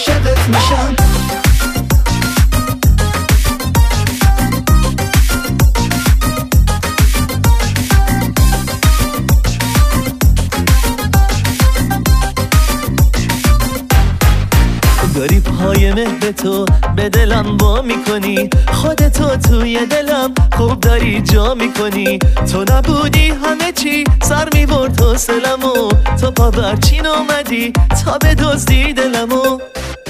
عاشقت میشم. داری پای مهر تو به دلم وا میکنی، خودتو توی دلم خوب داری جا میکنی. تو نبودی همه چی سر میبرد حوصلمو، تو پا برچین اومدی تا بدزدی دلمو.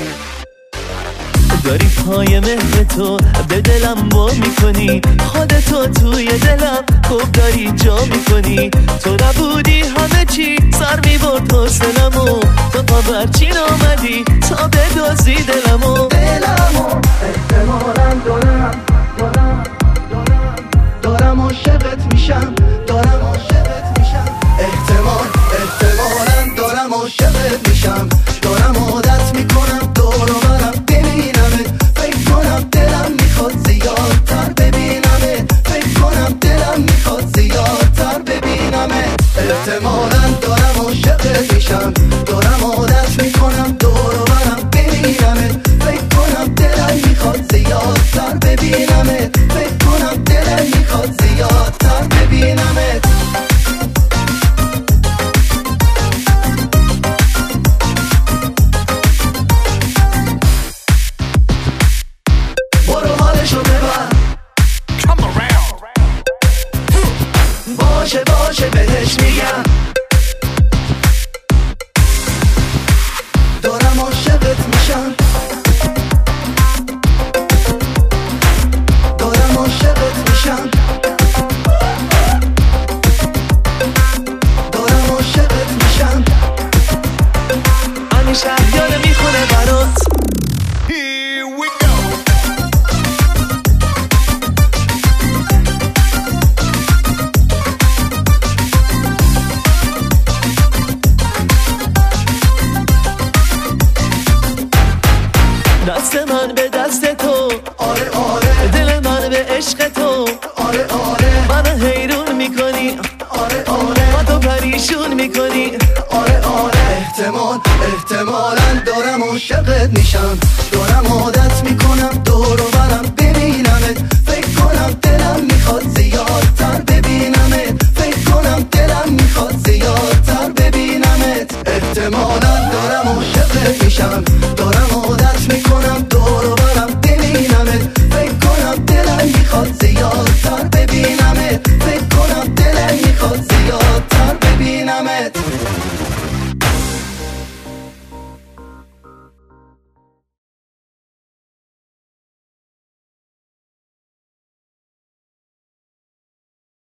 داری پای مهر تو به دلم وا میکنی، خودتو توی دلم خوب داری جا میکنی. تو نبودی همه چی سر میبرد حوصلمو، تو پا برچین اومدی تا بدزدی دلمو. احتمالاً دارم عاشقت میشم، دارم عاشقت میشم. احتمالاً دارم عاشقت میشم، دارم عادت میکنم دور و برم ببینمت. فکر کنم دلم میخواد زیادتر ببینمت، فکر کنم دلم میخواد زیادتر ببینمت. احتمالاً دارم عاشقت میشم، دارم عادت میکنم دور و برم ببینمت. فکر کنم دلم میخواد زیادتر ببینمت، فکر کنم دلم میخواد زیادتر ببینمت. برو حالشو ببر، باشه باشه بهش میگم. دارم عاشقت میشم، دارم عاشقت میشم، دارم عاشقت میشم. همین شهریار میخونه برات. دست من به دست تو، آره آره، دل من به عشق تو، آره آره، منو حیرون میکنی، آره آره، با تو پریشون میکنی. آره آره. احتمالاً دارم عاشقت میشم، دارم